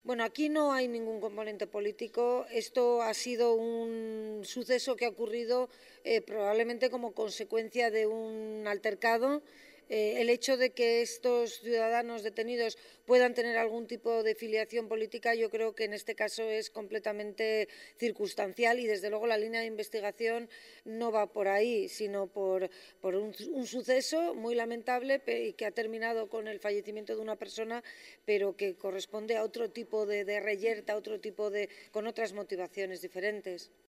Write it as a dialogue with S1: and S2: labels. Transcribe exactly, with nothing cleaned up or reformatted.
S1: Bueno, aquí no hay ningún componente político. Esto ha sido un suceso que ha ocurrido eh, probablemente como consecuencia de un altercado. Eh, el hecho de que estos ciudadanos detenidos puedan tener algún tipo de filiación política, yo creo que en este caso es completamente circunstancial y, desde luego, la línea de investigación no va por ahí, sino por, por un, un suceso muy lamentable y que ha terminado con el fallecimiento de una persona, pero que corresponde a otro tipo de, de reyerta, otro tipo de, con otras motivaciones diferentes.